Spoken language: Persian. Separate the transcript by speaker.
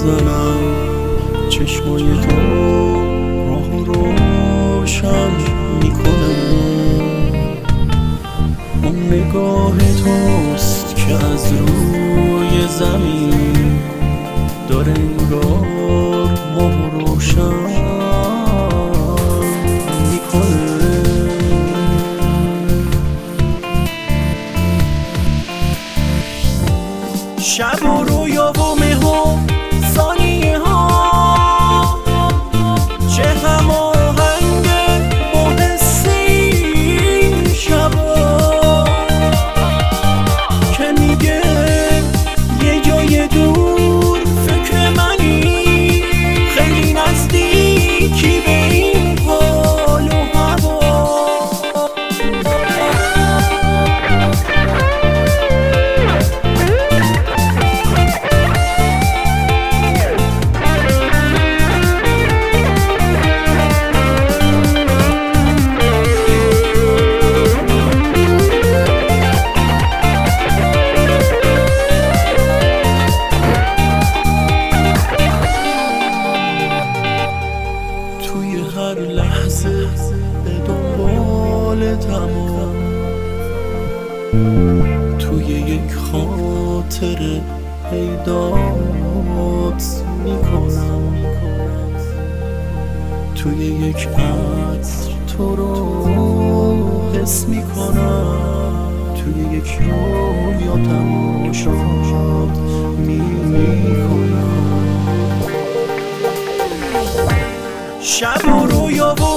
Speaker 1: میزنم، چشمای تو راه روشن میکنه. اون نگاه توست که از روی زمین داره انگار ماه روشن میکنه. شب و رویا و مهو ثانیه ها، چه هماهنگ با حس این شبا که میگه یه جای دور فکر منی، خیلی نزدیکی به این حال و هوا. هر لحظه به دنبال تمام، توی یک خاطره پیدات میکنم، توی یک عطر تو رو حس میکنم، توی یک رویا تماشات میکنم. شب و رویا و